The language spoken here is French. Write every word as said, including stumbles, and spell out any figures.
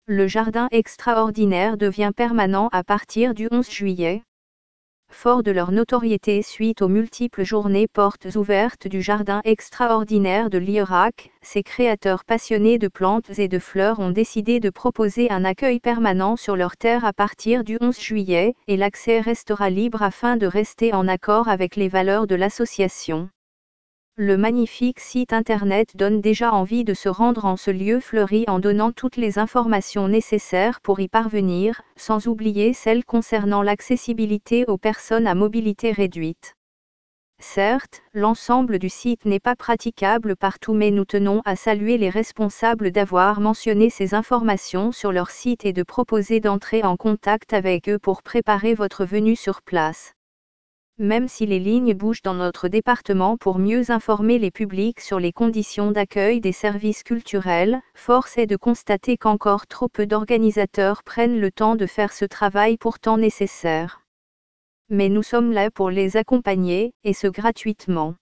Le jardin extraordinaire devient permanent à partir du onze juillet. Fort de leur notoriété suite aux multiples journées portes ouvertes du jardin extraordinaire de Lierac, ces créateurs passionnés de plantes et de fleurs ont décidé de proposer un accueil permanent sur leur terre à partir du onze juillet, et l'accès restera libre afin de rester en accord avec les valeurs de l'association. Le magnifique site internet donne déjà envie de se rendre en ce lieu fleuri en donnant toutes les informations nécessaires pour y parvenir, sans oublier celles concernant l'accessibilité aux personnes à mobilité réduite. Certes, l'ensemble du site n'est pas praticable partout, mais nous tenons à saluer les responsables d'avoir mentionné ces informations sur leur site et de proposer d'entrer en contact avec eux pour préparer votre venue sur place. Même si les lignes bougent dans notre département pour mieux informer les publics sur les conditions d'accueil des services culturels, force est de constater qu'encore trop peu d'organisateurs prennent le temps de faire ce travail pourtant nécessaire. Mais nous sommes là pour les accompagner, et ce gratuitement.